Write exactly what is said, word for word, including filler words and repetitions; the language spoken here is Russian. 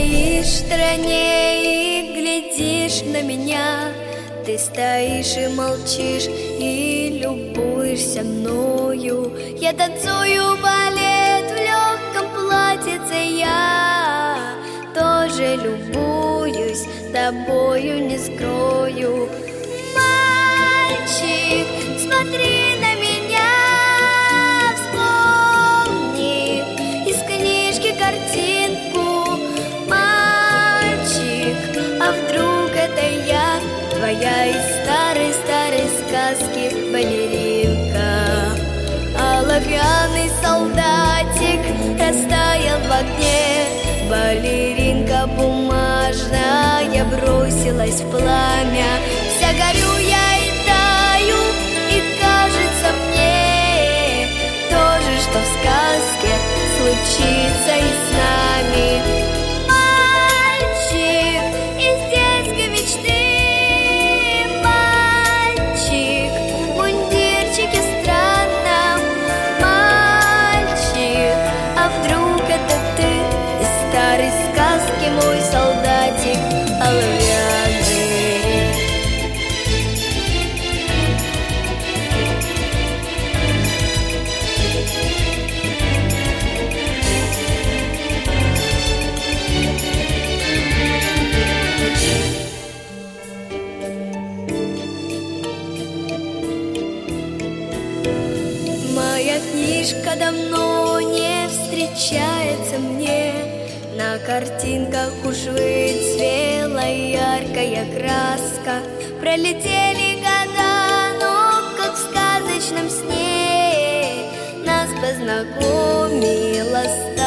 стоишь в стороне и глядишь на меня. Ты стоишь и молчишь, и любуешься мною. Я танцую балет в легком платьице, я тоже любуюсь тобою, не скрою. Мальчик, смотри на меня, вспомни из книжки картинку. Мальчик, а вдруг это я, твоя из старой-старой сказки балеринка? Оловянный солдатик растаял в огне, балеринка бумажная бросилась в пламя. Вся горю я и таю, и кажется мне то же, что в сказке случится и с нами. Мальчик из детской мечты, мальчик в мундирчике странном. Мальчик, а вдруг это ты из старой сказки, мой солдатик оловянный? Моя книжка давно не встречается мне. На картинках уж выцвела яркая краска. Пролетели года, но как в сказочном сне нас познакомила